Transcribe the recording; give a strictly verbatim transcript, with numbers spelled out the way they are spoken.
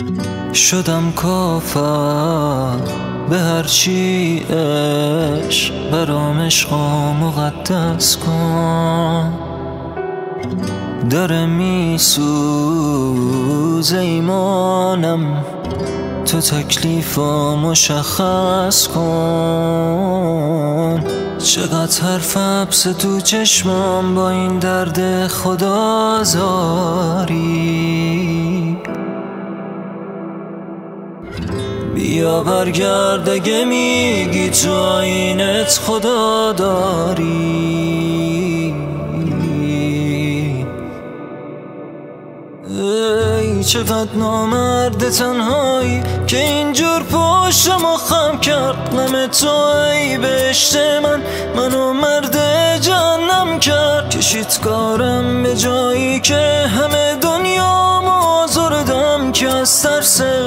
شدم کافر به هرچی عشق برام عشقا مقدس کن. داره میسوزه ایمانم، تو تکلیفا مشخص کن. چقدر حرف حبس تو چشمام با این درد خدازاری. بیا برگرد اگه میگی تو آینت خدا داری. ای چقدر نامرد تنهایی که اینجور پشتمو خم کرد. غم تو ای بهشت من منو مرد جهنم کرد. کشید کارم به جایی که همه دنیا آزردم که از ترس